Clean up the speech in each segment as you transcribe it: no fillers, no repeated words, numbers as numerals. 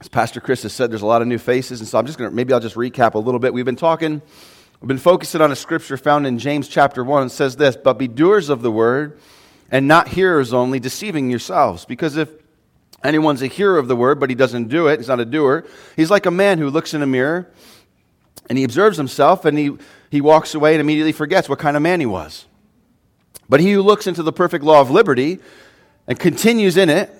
As Pastor Chris has said, there's a lot of new faces, and so I'll just recap a little bit. We've been focusing on a scripture found in James chapter 1. It says this, "But be doers of the word, and not hearers only, deceiving yourselves. Because if anyone's a hearer of the word, but he doesn't do it, he's not a doer, he's like a man who looks in a mirror, and he observes himself, and he walks away and immediately forgets what kind of man he was. But he who looks into the perfect law of liberty, and continues in it,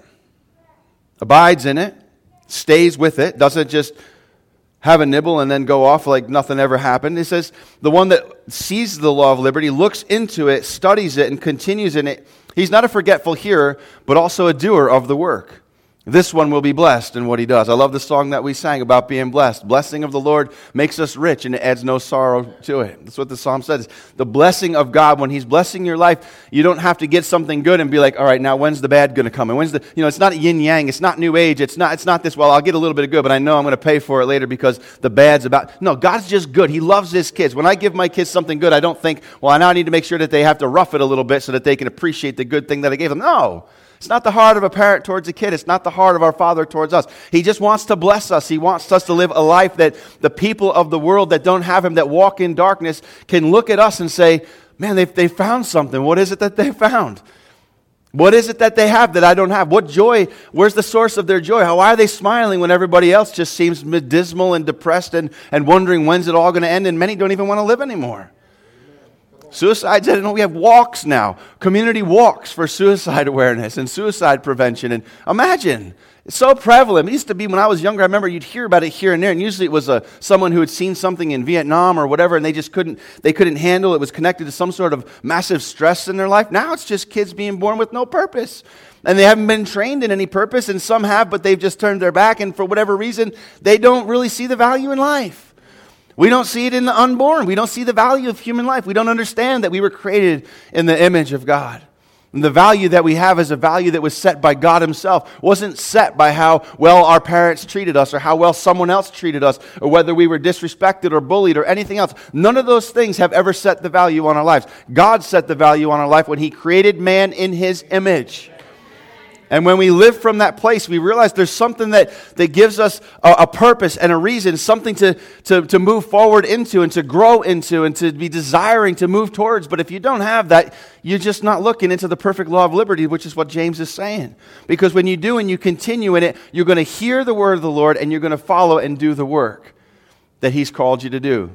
abides in it, stays with it, doesn't just have a nibble and then go off like nothing ever happened." It says, the one that sees the law of liberty, looks into it, studies it, and continues in it, he's not a forgetful hearer, but also a doer of the work. This one will be blessed in what he does. I love the song that we sang about being blessed. Blessing of the Lord makes us rich, and it adds no sorrow to it. That's what the psalm says. The blessing of God, when he's blessing your life, you don't have to get something good and be like, all right, now when's the bad going to come? And it's not yin-yang, it's not new age, it's not this, well, I'll get a little bit of good, but I know I'm going to pay for it later because the bad's about. No, God's just good. He loves his kids. When I give my kids something good, I don't think, well, now I need to make sure that they have to rough it a little bit so that they can appreciate the good thing that I gave them. No. It's not the heart of a parent towards a kid. It's not the heart of our Father towards us. He just wants to bless us. He wants us to live a life that the people of the world that don't have him, that walk in darkness, can look at us and say, man, they found something. What is it that they found? What is it that they have that I don't have? What joy? Where's the source of their joy? Why are they smiling when everybody else just seems dismal and depressed and wondering when's it all going to end? And many don't even want to live anymore. Suicide, we have walks now, community walks for suicide awareness and suicide prevention. And imagine, it's so prevalent. It used to be when I was younger, I remember you'd hear about it here and there, and usually it was someone who had seen something in Vietnam or whatever, and they couldn't handle it. It was connected to some sort of massive stress in their life. Now it's just kids being born with no purpose. And they haven't been trained in any purpose, and some have, but they've just turned their back, and for whatever reason, they don't really see the value in life. We don't see it in the unborn. We don't see the value of human life. We don't understand that we were created in the image of God. And the value that we have is a value that was set by God himself. It wasn't set by how well our parents treated us or how well someone else treated us or whether we were disrespected or bullied or anything else. None of those things have ever set the value on our lives. God set the value on our life when he created man in his image. And when we live from that place, we realize there's something that gives us a purpose and a reason, something to move forward into and to grow into and to be desiring to move towards. But if you don't have that, you're just not looking into the perfect law of liberty, which is what James is saying. Because when you do and you continue in it, you're going to hear the word of the Lord and you're going to follow and do the work that he's called you to do.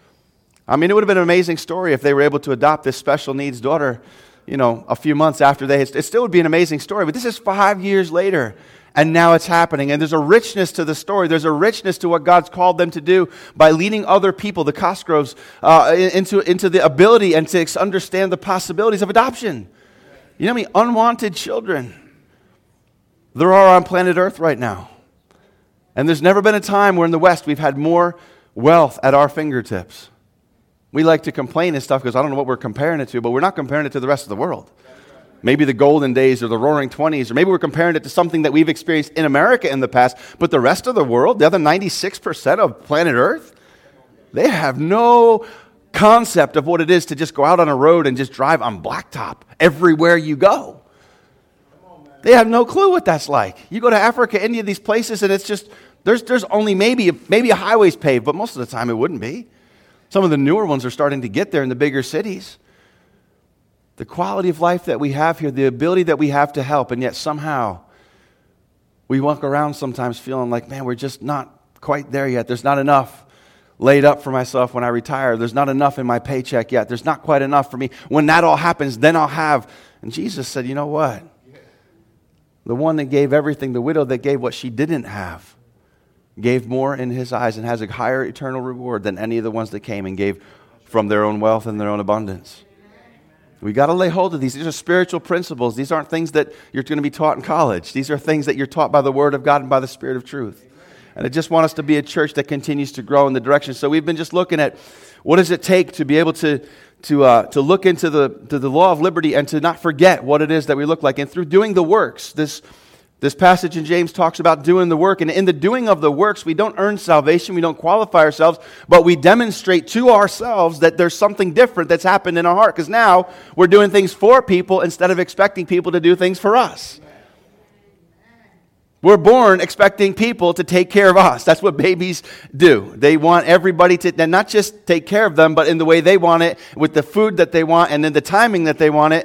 I mean, it would have been an amazing story if they were able to adopt this special needs daughter a few months after it still would be an amazing story. But this is 5 years later, and now it's happening. And there's a richness to the story. There's a richness to what God's called them to do by leading other people, the Cosgroves, into the ability and to understand the possibilities of adoption. You know how many unwanted children there are on planet Earth right now? And there's never been a time where in the West we've had more wealth at our fingertips. We like to complain and stuff because I don't know what we're comparing it to, but we're not comparing it to the rest of the world. Maybe the golden days or the roaring 20s, or maybe we're comparing it to something that we've experienced in America in the past, but the rest of the world, the other 96% of planet Earth, they have no concept of what it is to just go out on a road and just drive on blacktop everywhere you go. They have no clue what that's like. You go to Africa, any of these places, and it's just, there's only maybe a highway's paved, but most of the time it wouldn't be. Some of the newer ones are starting to get there in the bigger cities. The quality of life that we have here, the ability that we have to help, and yet somehow we walk around sometimes feeling like, man, we're just not quite there yet. There's not enough laid up for myself when I retire. There's not enough in my paycheck yet. There's not quite enough for me. When that all happens, then I'll have. And Jesus said, you know what? The one that gave everything, the widow that gave what she didn't have, gave more in his eyes and has a higher eternal reward than any of the ones that came and gave from their own wealth and their own abundance. We got to lay hold of these. These are spiritual principles. These aren't things that you're going to be taught in college. These are things that you're taught by the Word of God and by the Spirit of truth. And I just want us to be a church that continues to grow in the direction. So we've been just looking at what does it take to be able to look into the law of liberty and to not forget what it is that we look like. And through doing the works, this passage in James talks about doing the work. And in the doing of the works, we don't earn salvation. We don't qualify ourselves. But we demonstrate to ourselves that there's something different that's happened in our heart. Because now we're doing things for people instead of expecting people to do things for us. We're born expecting people to take care of us. That's what babies do. They want everybody to not just take care of them, but in the way they want it, with the food that they want, and in the timing that they want it.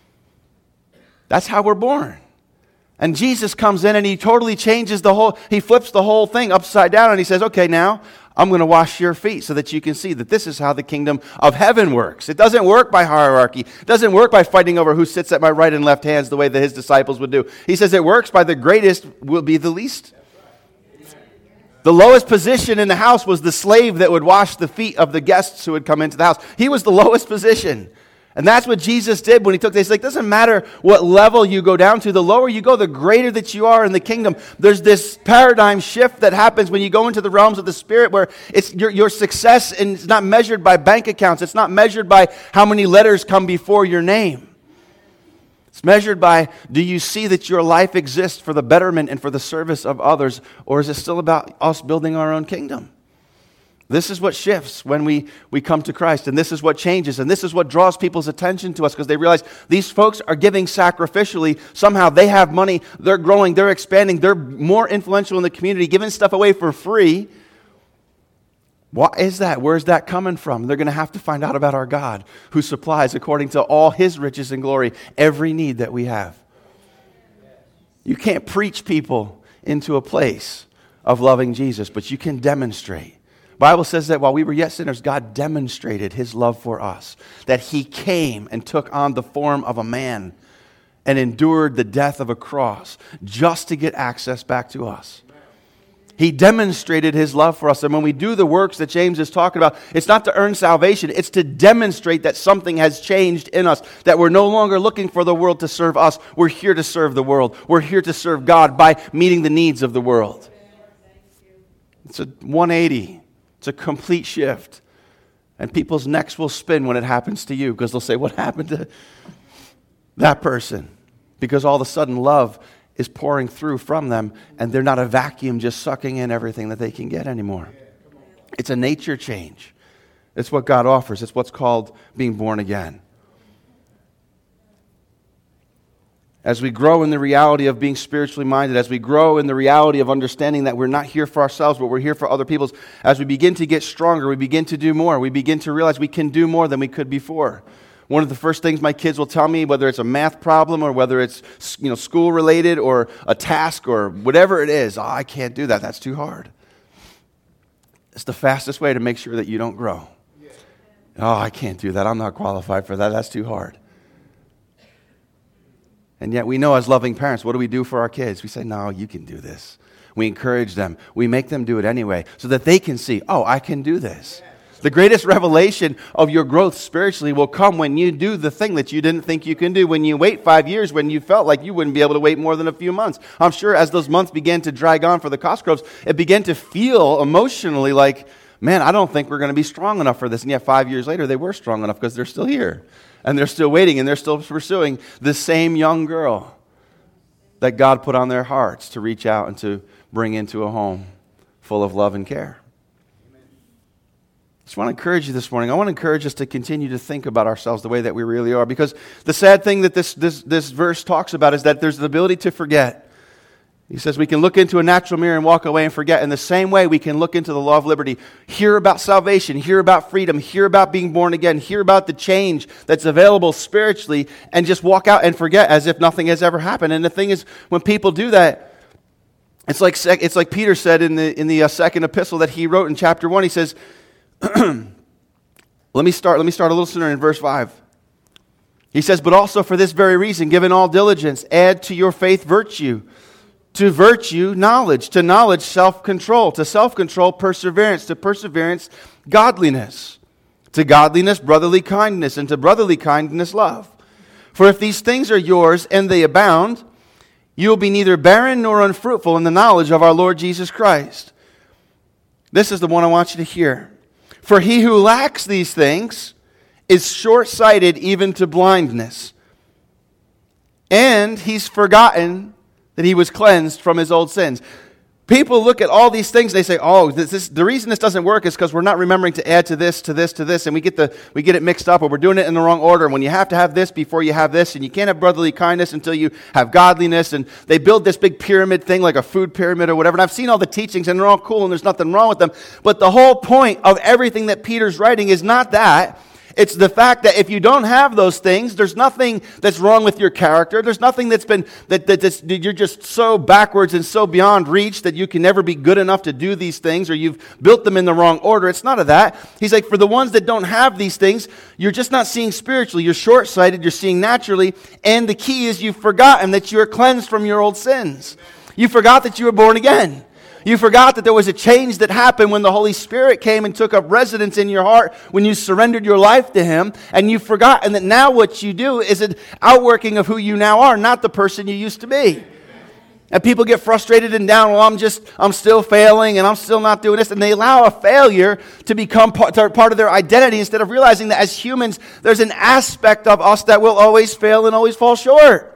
That's how we're born. And Jesus comes in and he totally changes he flips the whole thing upside down and he says, okay, now I'm going to wash your feet so that you can see that this is how the kingdom of heaven works. It doesn't work by hierarchy. It doesn't work by fighting over who sits at my right and left hands the way that his disciples would do. He says it works by the greatest will be the least. The lowest position in the house was the slave that would wash the feet of the guests who would come into the house. He was the lowest position. And that's what Jesus did when he took this. He's like, it doesn't matter what level you go down to. The lower you go, the greater that you are in the kingdom. There's this paradigm shift that happens when you go into the realms of the Spirit where it's your success, and it's not measured by bank accounts. It's not measured by how many letters come before your name. It's measured by, do you see that your life exists for the betterment and for the service of others, or is it still about us building our own kingdom? This is what shifts when we come to Christ, and this is what changes, and this is what draws people's attention to us because they realize these folks are giving sacrificially. Somehow they have money, they're growing, they're expanding, they're more influential in the community, giving stuff away for free. What is that? Where's that coming from? They're going to have to find out about our God who supplies according to all His riches and glory every need that we have. You can't preach people into a place of loving Jesus, but you can demonstrate. The Bible says that while we were yet sinners, God demonstrated His love for us. That He came and took on the form of a man and endured the death of a cross just to get access back to us. He demonstrated His love for us. And when we do the works that James is talking about, it's not to earn salvation. It's to demonstrate that something has changed in us. That we're no longer looking for the world to serve us. We're here to serve the world. We're here to serve God by meeting the needs of the world. It's a 180. It's a complete shift. And people's necks will spin when it happens to you because they'll say, what happened to that person? Because all of a sudden love is pouring through from them and they're not a vacuum just sucking in everything that they can get anymore. It's a nature change. It's what God offers. It's what's called being born again. As we grow in the reality of being spiritually minded, as we grow in the reality of understanding that we're not here for ourselves, but we're here for other people, as we begin to get stronger, we begin to do more. We begin to realize we can do more than we could before. One of the first things my kids will tell me, whether it's a math problem or whether it's school related or a task or whatever it is, I can't do that. That's too hard. It's the fastest way to make sure that you don't grow. I can't do that. I'm not qualified for that. That's too hard. And yet we know as loving parents, what do we do for our kids? We say, no, you can do this. We encourage them. We make them do it anyway so that they can see, I can do this. The greatest revelation of your growth spiritually will come when you do the thing that you didn't think you can do. When you wait 5 years, when you felt like you wouldn't be able to wait more than a few months. I'm sure as those months began to drag on for the Cosgroves, it began to feel emotionally like, man, I don't think we're going to be strong enough for this. And yet 5 years later, they were strong enough because they're still here. And they're still waiting, and they're still pursuing the same young girl that God put on their hearts to reach out and to bring into a home full of love and care. I just want to encourage you this morning. I want to encourage us to continue to think about ourselves the way that we really are. Because the sad thing that this verse talks about is that there's the ability to forget. He says we can look into a natural mirror and walk away and forget. In the same way, we can look into the law of liberty, hear about salvation, hear about freedom, hear about being born again, hear about the change that's available spiritually, and just walk out and forget as if nothing has ever happened. And the thing is, when people do that, it's like Peter said in the second epistle that he wrote in chapter 1. He says, let me start a little sooner in verse 5. He says, but also for this very reason, given all diligence, add to your faith virtue. To virtue, knowledge. To knowledge, self-control. To self-control, perseverance. To perseverance, godliness. To godliness, brotherly kindness. And to brotherly kindness, love. For if these things are yours and they abound, you will be neither barren nor unfruitful in the knowledge of our Lord Jesus Christ. This is the one I want you to hear. For he who lacks these things is short-sighted even to blindness. And he's forgotten that he was cleansed from his old sins. People look at all these things, they say, oh, the reason this doesn't work is because we're not remembering to add to this, and we get it mixed up, or we're doing it in the wrong order. And when you have to have this before you have this, and you can't have brotherly kindness until you have godliness, and they build this big pyramid thing like a food pyramid or whatever. And I've seen all the teachings, and they're all cool, and there's nothing wrong with them. But the whole point of everything that Peter's writing is not that. It's the fact that if you don't have those things, there's nothing that's wrong with your character. There's nothing that's you're just so backwards and so beyond reach that you can never be good enough to do these things, or you've built them in the wrong order. It's none of that. He's like, for the ones that don't have these things, you're just not seeing spiritually. You're short-sighted. You're seeing naturally. And the key is you've forgotten that you are cleansed from your old sins. You forgot that you were born again. You forgot that there was a change that happened when the Holy Spirit came and took up residence in your heart when you surrendered your life to Him. And you've forgotten that now what you do is an outworking of who you now are, not the person you used to be. And people get frustrated and down, well, I'm still failing and I'm still not doing this. And they allow a failure to become part of their identity instead of realizing that as humans, there's an aspect of us that will always fail and always fall short.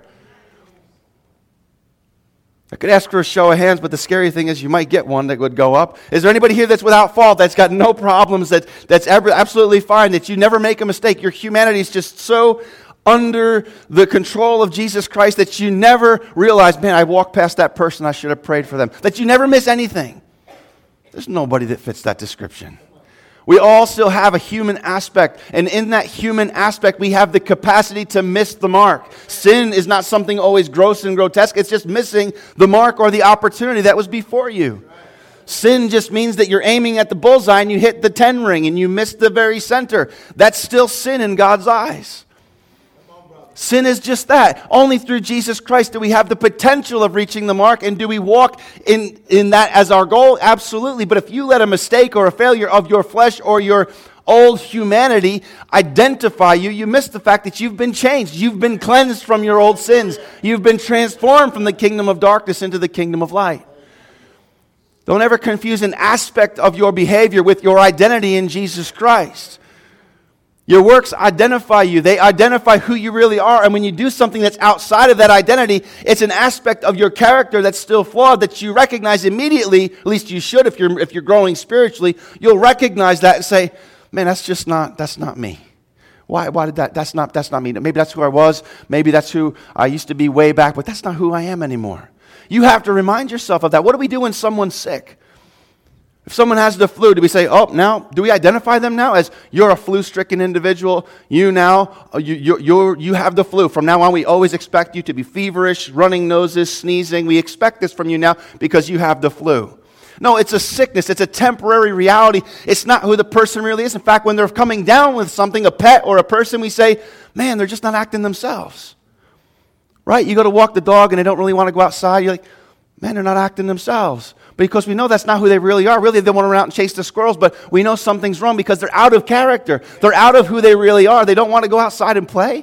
I could ask for a show of hands, but the scary thing is you might get one that would go up. Is there anybody here that's without fault, that's got no problems, that's absolutely fine, that you never make a mistake? Your humanity is just so under the control of Jesus Christ that you never realize, man, I walked past that person, I should have prayed for them. That you never miss anything. There's nobody that fits that description. We all still have a human aspect, and in that human aspect, we have the capacity to miss the mark. Sin is not something always gross and grotesque. It's just missing the mark or the opportunity that was before you. Sin just means that you're aiming at the bullseye and you hit the 10 ring and you miss the very center. That's still sin in God's eyes. Sin is just that. Only through Jesus Christ do we have the potential of reaching the mark. And do we walk in that as our goal? Absolutely. But if you let a mistake or a failure of your flesh or your old humanity identify you, you miss the fact that you've been changed. You've been cleansed from your old sins. You've been transformed from the kingdom of darkness into the kingdom of light. Don't ever confuse an aspect of your behavior with your identity in Jesus Christ. Your works identify you. They identify who you really are. And when you do something that's outside of that identity, it's an aspect of your character that's still flawed that you recognize immediately. At least you should if you're growing spiritually. You'll recognize that and say, man, that's not me. Why did that? That's not me. Maybe that's who I was. Maybe that's who I used to be way back, but that's not who I am anymore. You have to remind yourself of that. What do we do when someone's sick? If someone has the flu, do we say, oh, now, do we identify them now as you're a flu-stricken individual? You now, you have the flu. From now on, we always expect you to be feverish, running noses, sneezing. We expect this from you now because you have the flu. No, it's a sickness. It's a temporary reality. It's not who the person really is. In fact, when they're coming down with something, a pet or a person, we say, man, they're just not acting themselves. Right? You go to walk the dog and they don't really want to go outside. You're like, man, they're not acting themselves. Because we know that's not who they really are. Really, they want to run out and chase the squirrels, but we know something's wrong because they're out of character. They're out of who they really are. They don't want to go outside and play.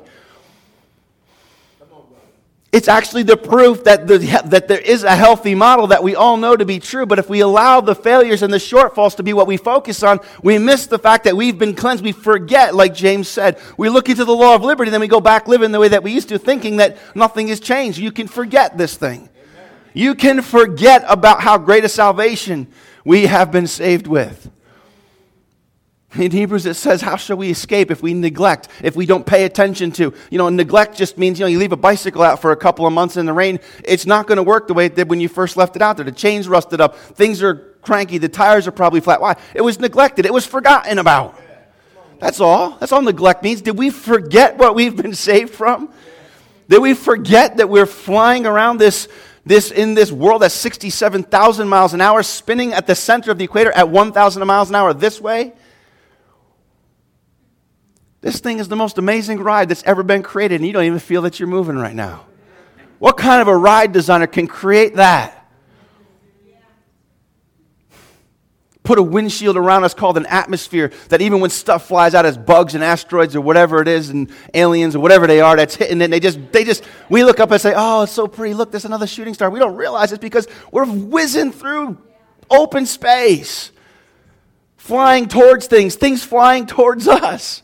It's actually the proof that there is a healthy model that we all know to be true, but if we allow the failures and the shortfalls to be what we focus on, we miss the fact that we've been cleansed. We forget, like James said. We look into the law of liberty, then we go back living the way that we used to, thinking that nothing has changed. You can forget this thing. You can forget about how great a salvation we have been saved with. In Hebrews it says, how shall we escape if we neglect, if we don't pay attention to? Neglect just means, you leave a bicycle out for a couple of months in the rain. It's not going to work the way it did when you first left it out there. The chain's rusted up. Things are cranky. The tires are probably flat. Why? It was neglected. It was forgotten about. That's all. That's all neglect means. Did we forget what we've been saved from? Did we forget that we're flying around in this world at 67,000 miles an hour, spinning at the center of the equator at 1,000 miles an hour this way? This thing is the most amazing ride that's ever been created, and you don't even feel that you're moving right now. What kind of a ride designer can create that? Put a windshield around us called an atmosphere that even when stuff flies out as bugs and asteroids or whatever it is and aliens or whatever they are that's hitting it, we look up and say, oh, it's so pretty. Look, there's another shooting star. We don't realize it's because we're whizzing through open space, flying towards things flying towards us.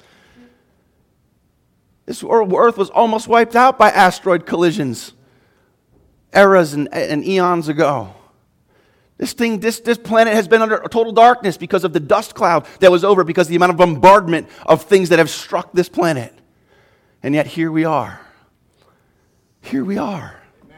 This Earth was almost wiped out by asteroid collisions eras and eons ago. This planet has been under total darkness because of the dust cloud that was over, because of the amount of bombardment of things that have struck this planet. And yet here we are. Here we are.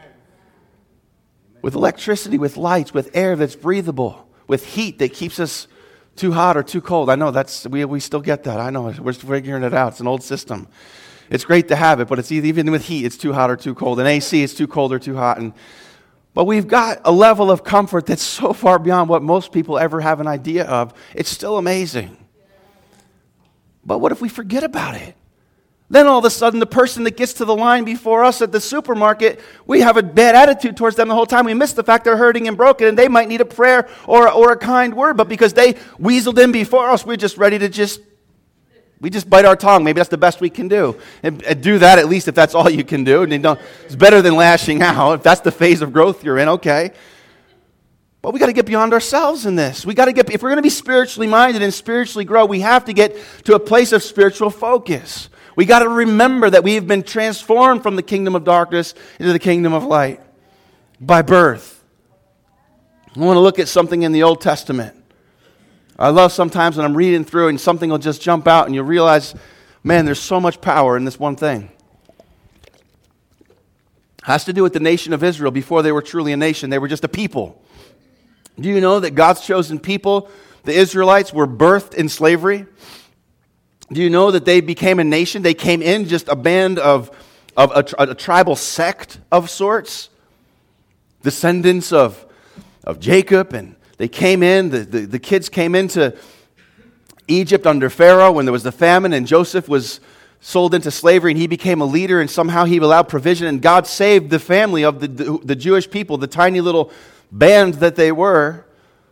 With electricity, with lights, with air that's breathable, with heat that keeps us too hot or too cold. I know we still get that. I know, we're figuring it out. It's an old system. It's great to have it, but it's even with heat, it's too hot or too cold. And AC, it's too cold or too hot. But we've got a level of comfort that's so far beyond what most people ever have an idea of. It's still amazing. But what if we forget about it? Then all of a sudden, the person that gets to the line before us at the supermarket, we have a bad attitude towards them the whole time. We miss the fact they're hurting and broken, and they might need a prayer or a kind word. But because they weaseled in before us, we're just ready to we just bite our tongue. Maybe that's the best we can do. And do that at least if that's all you can do. And it's better than lashing out. If that's the phase of growth you're in, okay. But we got to get beyond ourselves in this. If we're going to be spiritually minded and spiritually grow, we have to get to a place of spiritual focus. We got to remember that we have been transformed from the kingdom of darkness into the kingdom of light by birth. I want to look at something in the Old Testament. I love sometimes when I'm reading through and something will just jump out and you'll realize, man, there's so much power in this one thing. It has to do with the nation of Israel. Before they were truly a nation, they were just a people. Do you know that God's chosen people, the Israelites, were birthed in slavery? Do you know that they became a nation? They came in just a band of a tribal sect of sorts, descendants of Jacob, and they came in, the kids came into Egypt under Pharaoh when there was the famine, and Joseph was sold into slavery, and he became a leader, and somehow he allowed provision, and God saved the family of the Jewish people, the tiny little band that they were,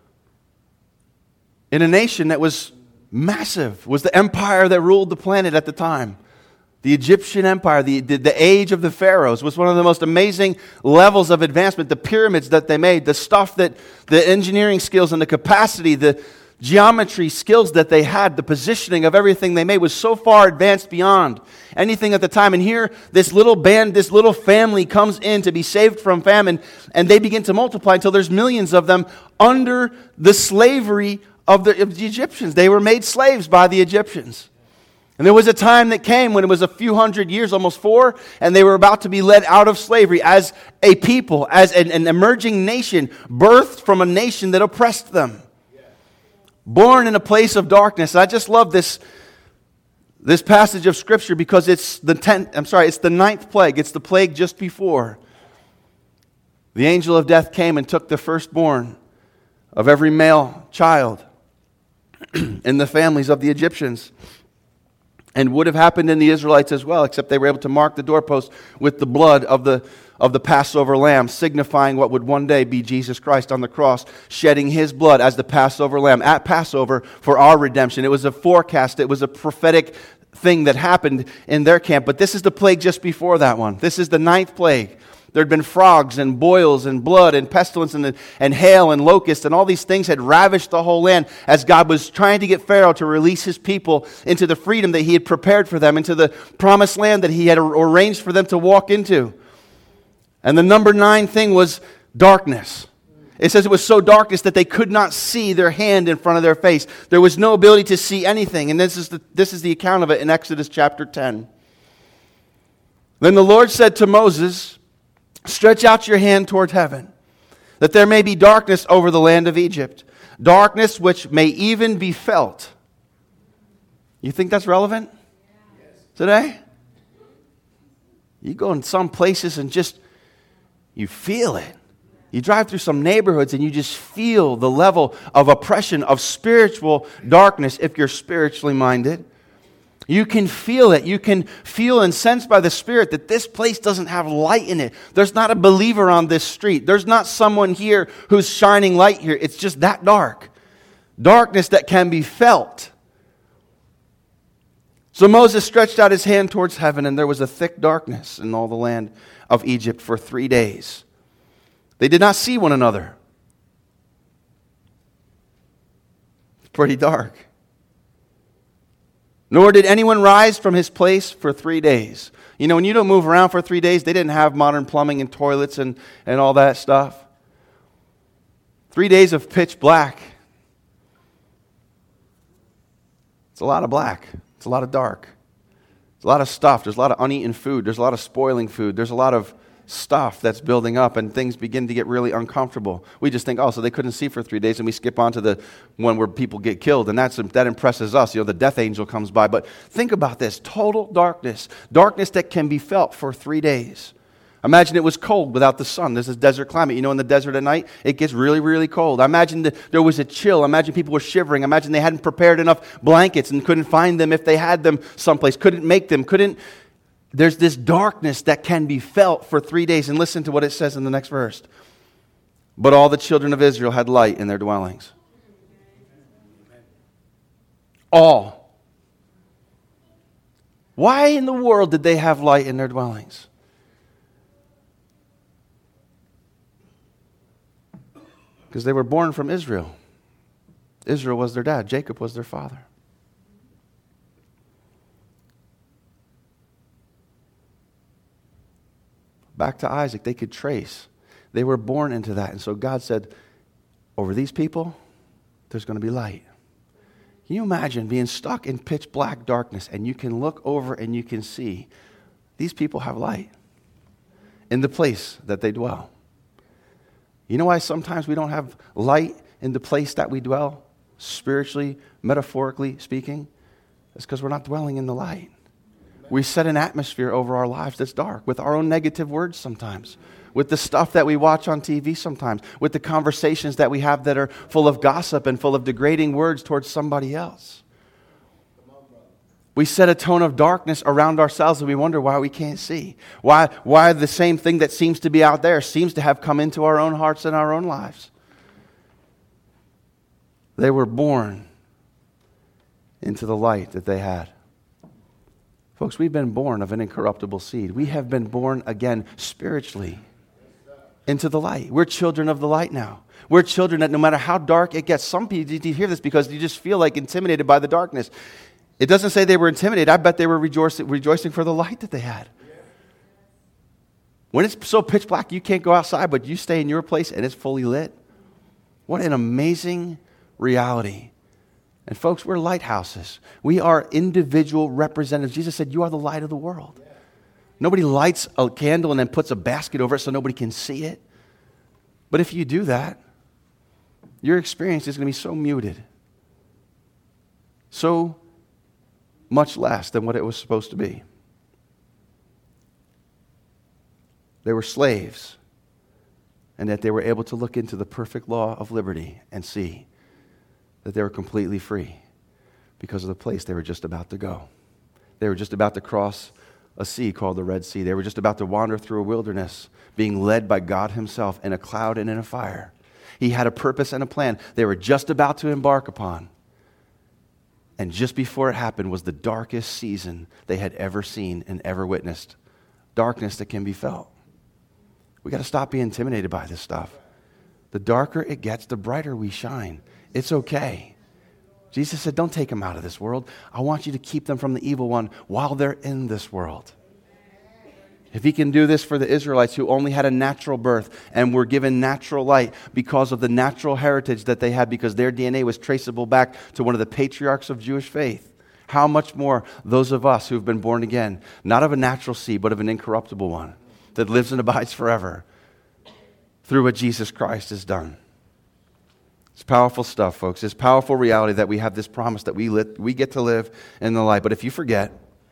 in a nation that was massive, was the empire that ruled the planet at the time. The Egyptian empire, the age of the pharaohs, was one of the most amazing levels of advancement. The pyramids that they made, the stuff that, the engineering skills and the capacity, the geometry skills that they had, the positioning of everything they made was so far advanced beyond anything at the time. And here, this little band, this little family comes in to be saved from famine, and they begin to multiply until there's millions of them under the slavery of the Egyptians. They were made slaves by the Egyptians. And there was a time that came when it was a few hundred years, almost 4, and they were about to be led out of slavery as a people, as an emerging nation, birthed from a nation that oppressed them. Born in a place of darkness. I just love this passage of Scripture because it's the 9th plague. It's the plague just before. The angel of death came and took the firstborn of every male child in the families of the Egyptians. And would have happened in the Israelites as well, except they were able to mark the doorpost with the blood of the Passover lamb, signifying what would one day be Jesus Christ on the cross, shedding His blood as the Passover lamb at Passover for our redemption. It was a forecast. It was a prophetic thing that happened in their camp. But this is the plague just before that one. This is the 9th plague. There had been frogs and boils and blood and pestilence and hail and locusts, and all these things had ravished the whole land as God was trying to get Pharaoh to release his people into the freedom that he had prepared for them, into the promised land that he had arranged for them to walk into. And the number 9 thing was darkness. It says it was so darkness that they could not see their hand in front of their face. There was no ability to see anything. And this is the account of it in Exodus chapter 10. Then the Lord said to Moses, "Stretch out your hand toward heaven, that there may be darkness over the land of Egypt, darkness which may even be felt." You think that's relevant today? You go in some places and you feel it. You drive through some neighborhoods and you just feel the level of oppression, of spiritual darkness if you're spiritually minded. You can feel it. You can feel and sense by the Spirit that this place doesn't have light in it. There's not a believer on this street. There's not someone here who's shining light here. It's just that dark. Darkness that can be felt. So Moses stretched out his hand towards heaven, and there was a thick darkness in all the land of Egypt for 3 days. They did not see one another. It's pretty dark. Nor did anyone rise from his place for 3 days. You know, when you don't move around for 3 days, they didn't have modern plumbing and toilets and all that stuff. 3 days of pitch black. It's a lot of black. It's a lot of dark. There's a lot of stuff. There's a lot of uneaten food. There's a lot of spoiling food. There's a lot of stuff that's building up, and things begin to get really uncomfortable. We just think, oh, so they couldn't see for 3 days, and we skip on to the one where people get killed, and that impresses us. The death angel comes by. But think about this. Total darkness. Darkness that can be felt for 3 days. Imagine it was cold without the sun. This is desert climate. In the desert at night, it gets really, really cold. Imagine there was a chill. Imagine people were shivering. Imagine they hadn't prepared enough blankets and couldn't find them if they had them someplace. Couldn't make them. There's this darkness that can be felt for 3 days. And listen to what it says in the next verse. But all the children of Israel had light in their dwellings. All. Why in the world did they have light in their dwellings? Because they were born from Israel. Israel was their dad. Jacob was their father. Back to Isaac, they could trace. They were born into that. And so God said, over these people, there's going to be light. Can you imagine being stuck in pitch black darkness and you can look over and you can see these people have light in the place that they dwell? You know why sometimes we don't have light in the place that we dwell, spiritually, metaphorically speaking? It's because we're not dwelling in the light. We set an atmosphere over our lives that's dark with our own negative words sometimes, with the stuff that we watch on TV sometimes, with the conversations that we have that are full of gossip and full of degrading words towards somebody else. We set a tone of darkness around ourselves and we wonder why we can't see. Why the same thing that seems to be out there seems to have come into our own hearts and our own lives. They were born into the light that they had. Folks, we've been born of an incorruptible seed. We have been born again spiritually into the light. We're children of the light now. We're children that no matter how dark it gets, some people, you hear this because you just feel like intimidated by the darkness. It doesn't say they were intimidated. I bet they were rejoicing for the light that they had. When it's so pitch black, you can't go outside, but you stay in your place and it's fully lit. What an amazing reality. And folks, we're lighthouses. We are individual representatives. Jesus said, you are the light of the world. Nobody lights a candle and then puts a basket over it so nobody can see it. But if you do that, your experience is going to be so muted. So much less than what it was supposed to be. They were slaves, and that they were able to look into the perfect law of liberty and see that they were completely free because of the place they were just about to go. They were just about to cross a sea called the Red Sea. They were just about to wander through a wilderness, being led by God himself in a cloud and in a fire. He had a purpose and a plan they were just about to embark upon. And just before it happened was the darkest season they had ever seen and ever witnessed. Darkness that can be felt. We got to stop being intimidated by this stuff. The darker it gets, the brighter we shine. It's okay. Jesus said, don't take them out of this world. I want you to keep them from the evil one while they're in this world. If he can do this for the Israelites who only had a natural birth and were given natural light because of the natural heritage that they had, because their DNA was traceable back to one of the patriarchs of Jewish faith, how much more those of us who've been born again, not of a natural seed, but of an incorruptible one that lives and abides forever through what Jesus Christ has done. It's powerful stuff, folks. It's powerful reality that we have this promise that we get to live in the light. But if you forget,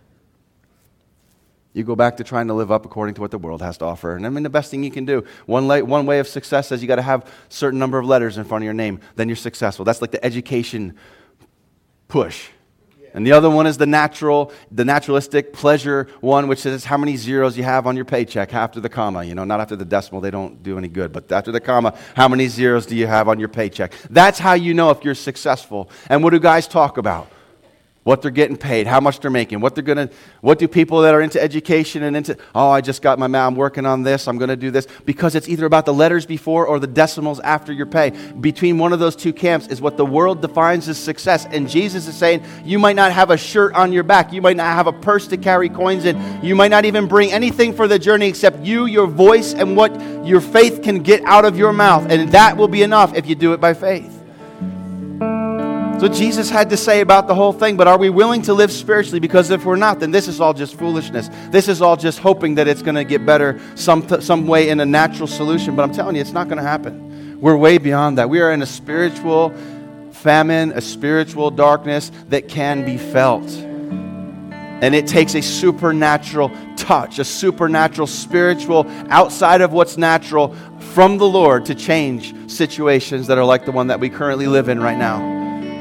you go back to trying to live up according to what the world has to offer. And I mean, the best thing you can do, one way of success is you got to have a certain number of letters in front of your name. Then you're successful. That's like the education push. And the other one is the naturalistic pleasure one, which is how many zeros you have on your paycheck after the comma. Not after the decimal, they don't do any good. But after the comma, how many zeros do you have on your paycheck? That's how you know if you're successful. And what do guys talk about? what they're getting paid, how much they're making, what do people that are into education and into, I just got I'm working on this, I'm going to do this, because it's either about the letters before or the decimals after your pay. Between one of those two camps is what the world defines as success. And Jesus is saying, you might not have a shirt on your back, you might not have a purse to carry coins in, you might not even bring anything for the journey except you, your voice, and what your faith can get out of your mouth. And that will be enough if you do it by faith. That's what Jesus had to say about the whole thing. But are we willing to live spiritually? Because if we're not, then this is all just foolishness. This is all just hoping that it's going to get better some way in a natural solution. But I'm telling you, it's not going to happen. We're way beyond that. We are in a spiritual famine, a spiritual darkness that can be felt. And it takes a supernatural touch, a supernatural spiritual outside of what's natural from the Lord to change situations that are like the one that we currently live in right now.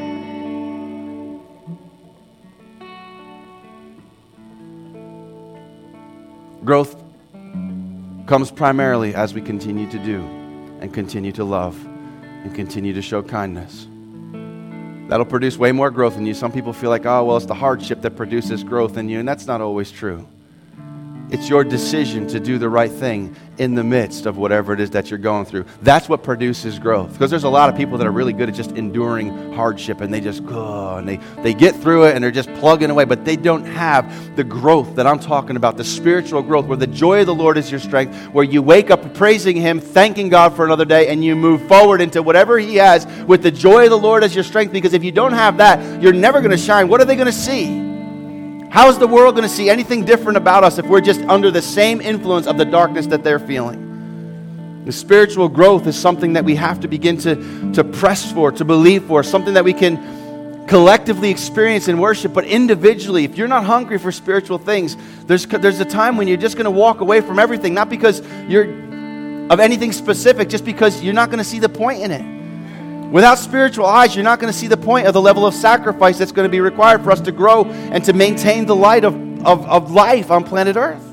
Growth comes primarily as we continue to do and continue to love and continue to show kindness. That'll produce way more growth in you. Some people feel like, it's the hardship that produces growth in you, and that's not always true. It's your decision to do the right thing in the midst of whatever it is that you're going through. That's what produces growth. Because there's a lot of people that are really good at just enduring hardship, and they just go, and they get through it, and they're just plugging away, but they don't have the growth that I'm talking about, the spiritual growth, where the joy of the Lord is your strength, where you wake up praising Him, thanking God for another day, and you move forward into whatever He has with the joy of the Lord as your strength. Because if you don't have that, you're never going to shine. What are they going to see? How is the world going to see anything different about us if we're just under the same influence of the darkness that they're feeling? The spiritual growth is something that we have to begin to press for, to believe for, something that we can collectively experience in worship. But individually, if you're not hungry for spiritual things, there's a time when you're just going to walk away from everything, not because you're of anything specific, just because you're not going to see the point in it. Without spiritual eyes, you're not going to see the point of the level of sacrifice that's going to be required for us to grow and to maintain the light of life on planet Earth.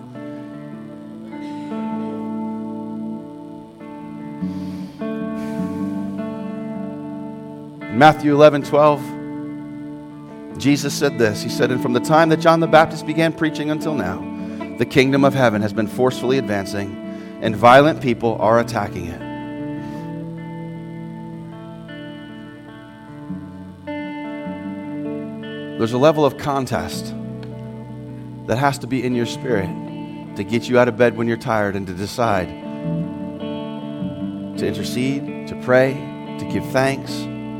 In Matthew 11:12, Jesus said this. He said, "And from the time that John the Baptist began preaching until now, the kingdom of heaven has been forcefully advancing, and violent people are attacking it." There's a level of contest that has to be in your spirit to get you out of bed when you're tired and to decide to intercede, to pray, to give thanks,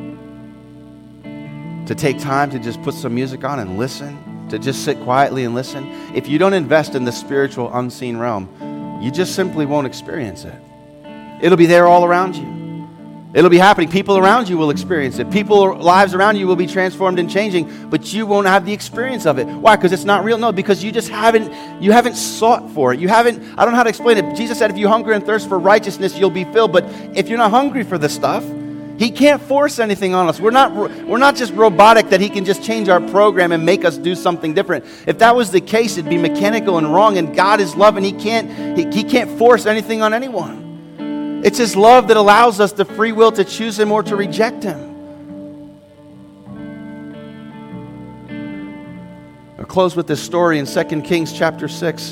to take time to just put some music on and listen, to just sit quietly and listen. If you don't invest in the spiritual unseen realm, you just simply won't experience it. It'll be there all around you. It'll be happening. People around you will experience it. Lives around you will be transformed and changing, but you won't have the experience of it. Why? Because it's not real? No, because you just haven't sought for it. I don't know how to explain it. Jesus said, if you hunger and thirst for righteousness, you'll be filled. But if you're not hungry for this stuff, He can't force anything on us. We're not just robotic that He can just change our program and make us do something different. If that was the case, it'd be mechanical and wrong, and God is love, and He can't force anything on anyone. It's His love that allows us the free will to choose Him or to reject Him. I'll close with this story in 2 Kings chapter 6,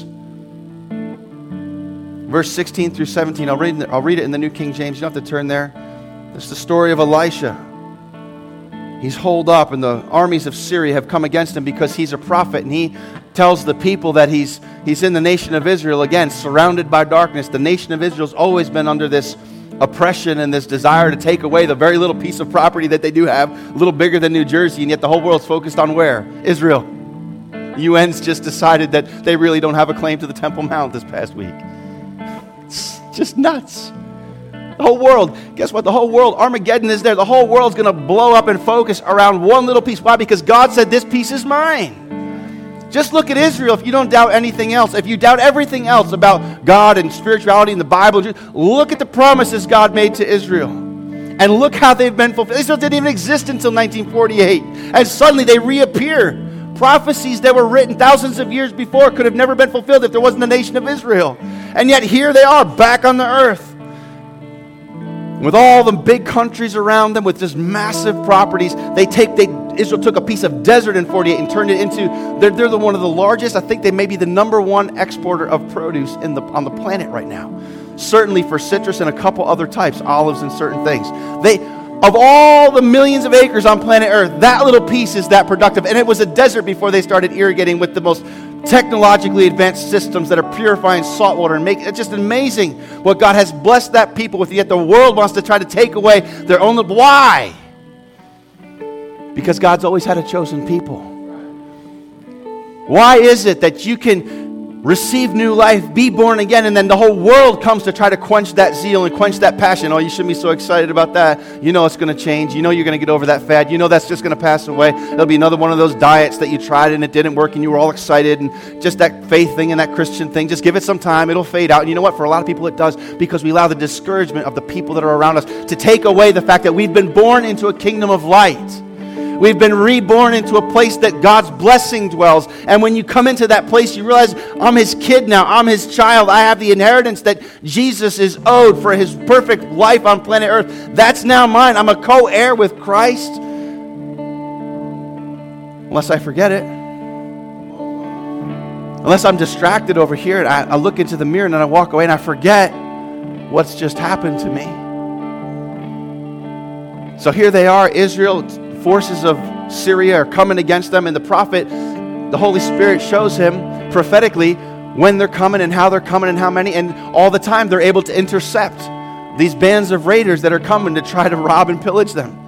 verse 16 through 17. I'll read it in the New King James. You don't have to turn there. It's the story of Elisha. He's holed up, and the armies of Syria have come against him because he's a prophet, and he tells the people that he's in the nation of Israel, again, surrounded by darkness. The nation of Israel's always been under this oppression and this desire to take away the very little piece of property that they do have, a little bigger than New Jersey, and yet the whole world's focused on where? Israel. The UN's just decided that they really don't have a claim to the Temple Mount this past week. It's just nuts. The whole world, guess what? The whole world, Armageddon is there. The whole world's going to blow up and focus around one little piece. Why? Because God said, this piece is mine. Just look at Israel if you don't doubt anything else. If you doubt everything else about God and spirituality in the Bible, look at the promises God made to Israel. And look how they've been fulfilled. Israel didn't even exist until 1948. And suddenly they reappear. Prophecies that were written thousands of years before could have never been fulfilled if there wasn't the nation of Israel. And yet here they are back on the earth. With all the big countries around them, with just massive properties, Israel took a piece of desert in 48 and turned it into, they're one of the largest, I think they may be the number one exporter of produce on the planet right now. Certainly for citrus and a couple other types, olives and certain things. Of all the millions of acres on planet Earth, that little piece is that productive. And it was a desert before they started irrigating with the most technologically advanced systems that are purifying salt water and make it's just amazing what God has blessed that people with, yet the world wants to try to take away their own. Why? Because God's always had a chosen people. Why is it that you can receive new life, be born again, and then the whole world comes to try to quench that zeal and quench that passion? Oh, you shouldn't be so excited about that. You know it's going to change. You know you're going to get over that fad. You know that's just going to pass away. There'll be another one of those diets that you tried and it didn't work and you were all excited, and just that faith thing and that Christian thing. Just give it some time. It'll fade out. And you know what? For a lot of people it does, because we allow the discouragement of the people that are around us to take away the fact that we've been born into a kingdom of light. We've been reborn into a place that God's blessing dwells. And when you come into that place, you realize, I'm His kid now. I'm His child. I have the inheritance that Jesus is owed for His perfect life on planet Earth. That's now mine. I'm a co-heir with Christ. Unless I forget it. Unless I'm distracted over here and I look into the mirror and then I walk away and I forget what's just happened to me. So here they are, Israel. Forces of Syria are coming against them, and the prophet, the Holy Spirit shows him prophetically when they're coming and how many, and all the time they're able to intercept these bands of raiders that are coming to try to rob and pillage them.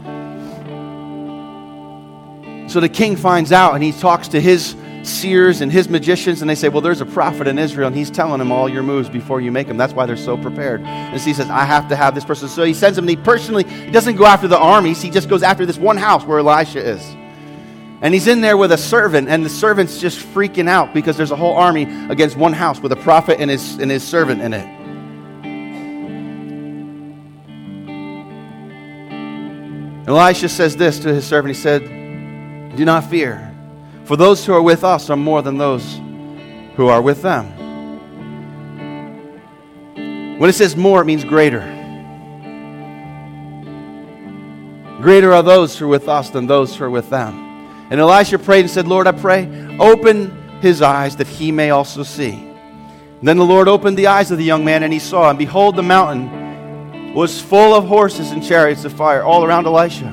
So the king finds out, and he talks to his seers and his magicians, and they say, well, there's a prophet in Israel, and he's telling them all your moves before you make them. That's why they're so prepared. And so he says, I have to have this person. So he sends him, and he doesn't go after the armies. He just goes after this one house where Elisha is. And he's in there with a servant, and the servant's just freaking out because there's a whole army against one house with a prophet and his servant in it. And Elisha says this to his servant. He said, do not fear. For those who are with us are more than those who are with them. When it says more, it means greater. Greater are those who are with us than those who are with them. And Elisha prayed and said, Lord, I pray, open his eyes that he may also see. And then the Lord opened the eyes of the young man, and he saw, and behold, the mountain was full of horses and chariots of fire all around Elisha.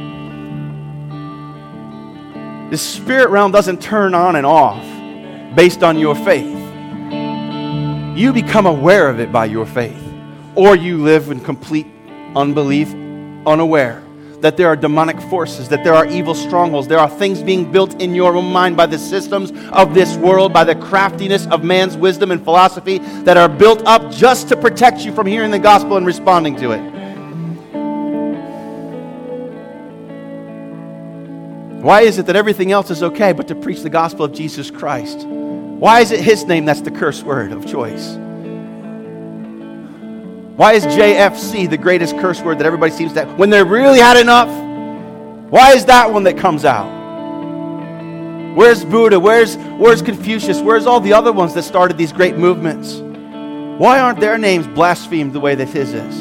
The spirit realm doesn't turn on and off based on your faith. You become aware of it by your faith. Or you live in complete unbelief, unaware that there are demonic forces, that there are evil strongholds, there are things being built in your own mind by the systems of this world, by the craftiness of man's wisdom and philosophy that are built up just to protect you from hearing the gospel and responding to it. Why is it that everything else is okay but to preach the gospel of Jesus Christ? Why is it His name that's the curse word of choice? Why is JFC the greatest curse word that everybody seems to have? When they really had enough, why is that one that comes out? Where's Buddha? Where's Confucius? Where's all the other ones that started these great movements? Why aren't their names blasphemed the way that His is?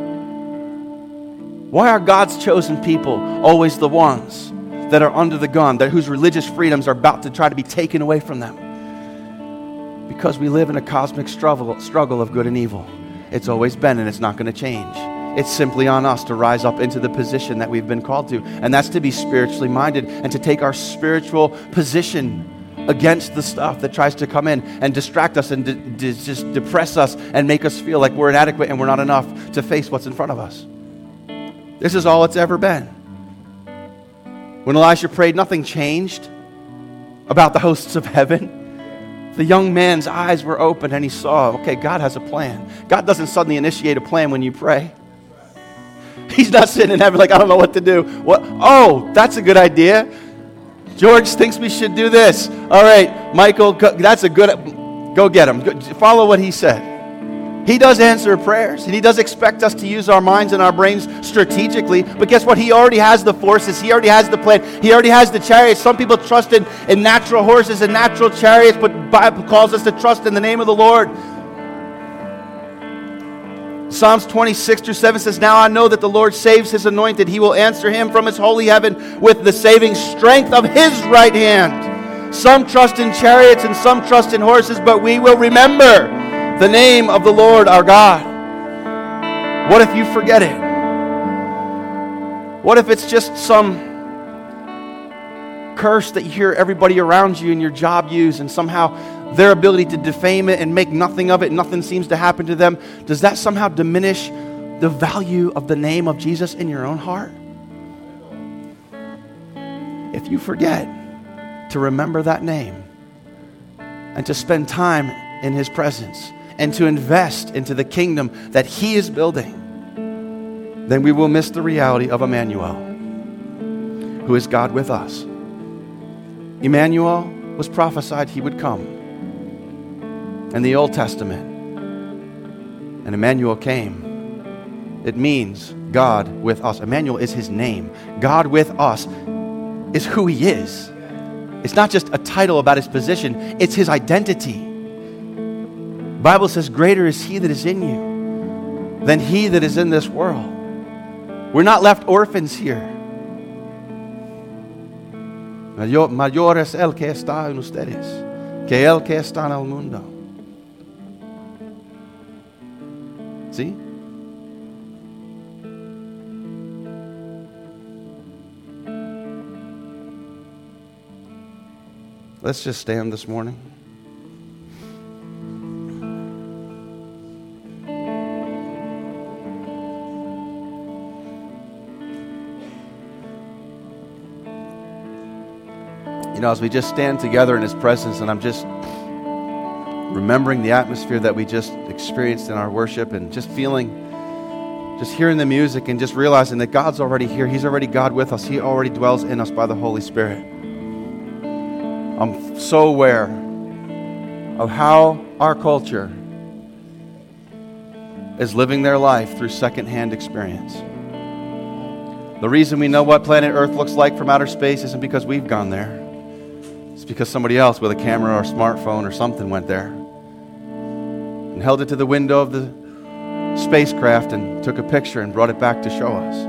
Why are God's chosen people always the ones that are under the gun, whose religious freedoms are about to try to be taken away from them? Because we live in a cosmic struggle of good and evil. It's always been, and it's not going to change. It's simply on us to rise up into the position that we've been called to, and that's to be spiritually minded and to take our spiritual position against the stuff that tries to come in and distract us and just depress us and make us feel like we're inadequate and we're not enough to face what's in front of us. This is all it's ever been. When Elisha prayed, nothing changed about the hosts of heaven. The young man's eyes were open and he saw, okay, God has a plan. God doesn't suddenly initiate a plan when you pray. He's not sitting in heaven like, I don't know what to do. What? Oh, that's a good idea. George thinks we should do this. All right, Michael, that's a good, go get him. Follow what he said. He does answer prayers, and He does expect us to use our minds and our brains strategically. But guess what? He already has the forces. He already has the plan. He already has the chariots. Some people trust in natural horses and natural chariots, but the Bible calls us to trust in the name of the Lord. Psalms 26-7 says, now I know that the Lord saves his anointed. He will answer him from his holy heaven with the saving strength of his right hand. Some trust in chariots and some trust in horses, but we will remember the name of the Lord our God. What if you forget it? What if it's just some curse that you hear everybody around you in your job use, and somehow their ability to defame it and make nothing of it, nothing seems to happen to them? Does that somehow diminish the value of the name of Jesus in your own heart? If you forget to remember that name and to spend time in his presence and to invest into the kingdom that he is building, then we will miss the reality of Emmanuel, who is God with us. Emmanuel was prophesied he would come in the Old Testament, and Emmanuel came. It means God with us. Emmanuel is his name. God with us is who he is. It's not just a title about his position, it's his identity. The Bible says, greater is he that is in you than he that is in this world. We're not left orphans here. Mayor es el que está en ustedes que el que está en el mundo. See? Let's just stand this morning. You know, as we just stand together in his presence, and I'm just remembering the atmosphere that we just experienced in our worship, and just feeling, just hearing the music, and just realizing that God's already here. He's already God with us. He already dwells in us by the Holy Spirit. I'm so aware of how our culture is living their life through secondhand experience. The reason we know what planet Earth looks like from outer space isn't because we've gone there. It's because somebody else with a camera or a smartphone or something went there and held it to the window of the spacecraft and took a picture and brought it back to show us.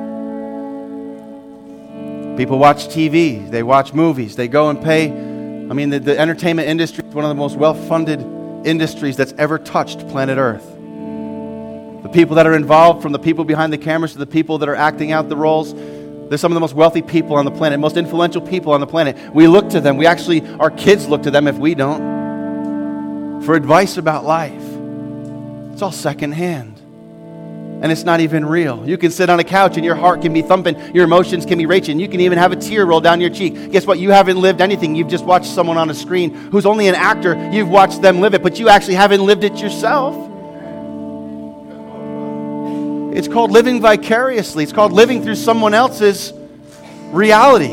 People watch TV, they watch movies, they go and pay. I mean, the entertainment industry is one of the most well-funded industries that's ever touched planet Earth. The people that are involved, from the people behind the cameras to the people that are acting out the roles, they're some of the most wealthy people on the planet, most influential people on the planet. We look to them. Our kids look to them if we don't, for advice about life. It's all secondhand. And it's not even real. You can sit on a couch and your heart can be thumping, your emotions can be raging. You can even have a tear roll down your cheek. Guess what? You haven't lived anything. You've just watched someone on a screen who's only an actor. You've watched them live it, but you actually haven't lived it yourself. It's called living vicariously. It's called living through someone else's reality.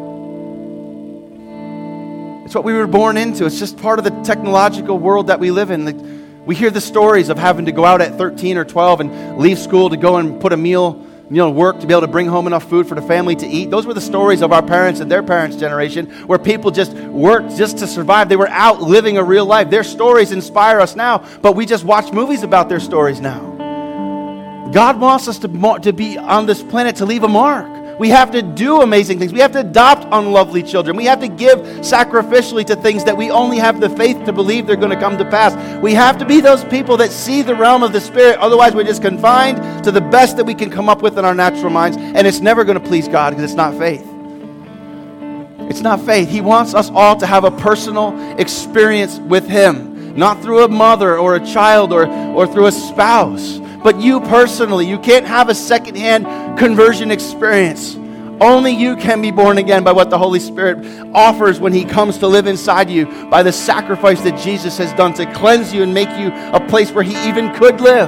It's what we were born into. It's just part of the technological world that we live in. We hear the stories of having to go out at 13 or 12 and leave school to go and put a meal, work to be able to bring home enough food for the family to eat. Those were the stories of our parents and their parents' generation, where people just worked just to survive. They were out living a real life. Their stories inspire us now, but we just watch movies about their stories now. God wants us to be on this planet to leave a mark. We have to do amazing things. We have to adopt unlovely children. We have to give sacrificially to things that we only have the faith to believe they're going to come to pass. We have to be those people that see the realm of the Spirit. Otherwise, we're just confined to the best that we can come up with in our natural minds. And it's never going to please God because it's not faith. It's not faith. He wants us all to have a personal experience with Him. Not through a mother or a child or through a spouse. But you personally, you can't have a secondhand conversion experience. Only you can be born again by what the Holy Spirit offers when He comes to live inside you, by the sacrifice that Jesus has done to cleanse you and make you a place where He even could live.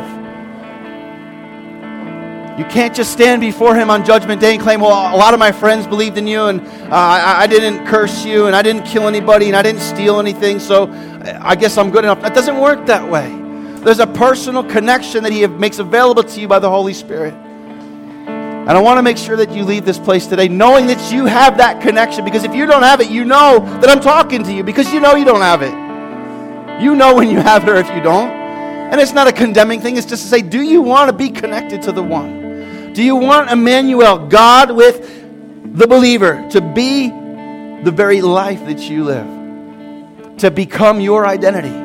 You can't just stand before Him on Judgment Day and claim, well, a lot of my friends believed in you, and I didn't curse you, and I didn't kill anybody, and I didn't steal anything, so I guess I'm good enough. That doesn't work that way. There's a personal connection that He makes available to you by the Holy Spirit. And I want to make sure that you leave this place today knowing that you have that connection. Because if you don't have it, you know that I'm talking to you. Because you know you don't have it. You know when you have it or if you don't. And it's not a condemning thing. It's just to say, do you want to be connected to the one? Do you want Emmanuel, God with the believer, to be the very life that you live? To become your identity?